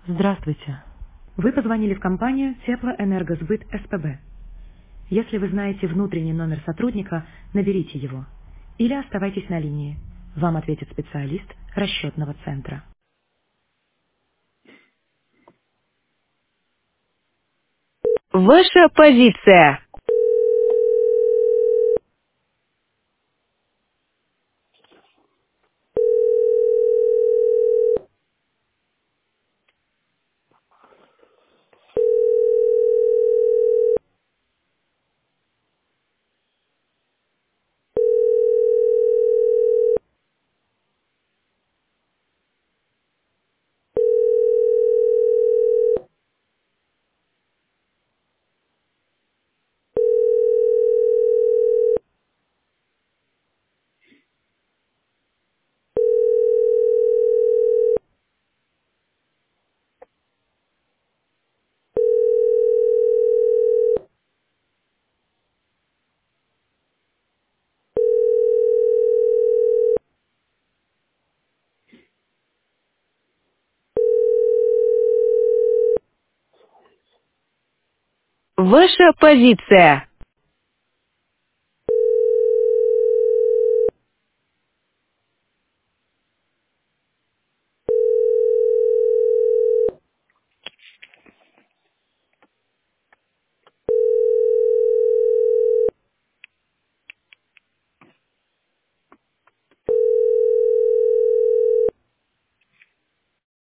Здравствуйте. Вы позвонили в компанию Теплоэнергосбыт СПБ. Если вы знаете внутренний номер сотрудника, наберите его. Или оставайтесь на линии. Вам ответит специалист расчетного центра. Ваша позиция. Ваша позиция.